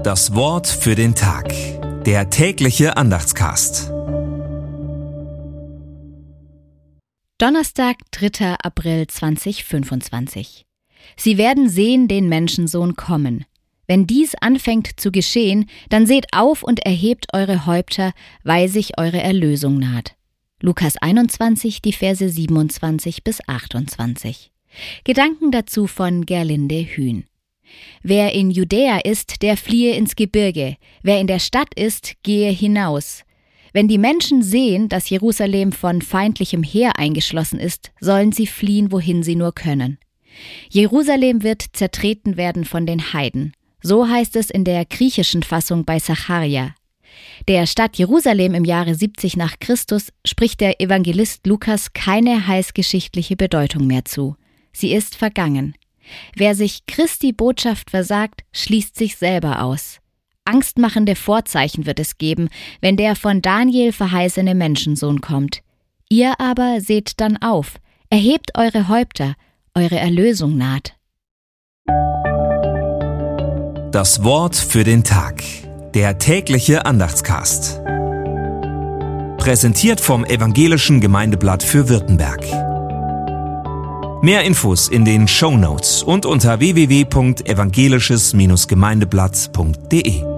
Das Wort für den Tag. Der tägliche Andachtscast. Donnerstag, 3. April 2025. Sie werden sehen den Menschensohn kommen. Wenn dies anfängt zu geschehen, dann seht auf und erhebt eure Häupter, weil sich eure Erlösung naht. Lukas 21, die Verse 27 bis 28. Gedanken dazu von Gerlinde Hühn. Wer in Judäa ist, der fliehe ins Gebirge. Wer in der Stadt ist, gehe hinaus. Wenn die Menschen sehen, dass Jerusalem von feindlichem Heer eingeschlossen ist, sollen sie fliehen, wohin sie nur können. Jerusalem wird zertreten werden von den Heiden. So heißt es in der griechischen Fassung bei Sacharja. Der Stadt Jerusalem im Jahre 70 nach Christus spricht der Evangelist Lukas keine heilsgeschichtliche Bedeutung mehr zu. Sie ist vergangen. Wer sich Christi Botschaft versagt, schließt sich selber aus. Angstmachende Vorzeichen wird es geben, wenn der von Daniel verheißene Menschensohn kommt. Ihr aber seht dann auf, erhebt eure Häupter, eure Erlösung naht. Das Wort für den Tag. Der tägliche Andachtscast. Präsentiert vom Evangelischen Gemeindeblatt für Württemberg. Mehr Infos in den Shownotes und unter www.evangelisches-gemeindeblatt.de.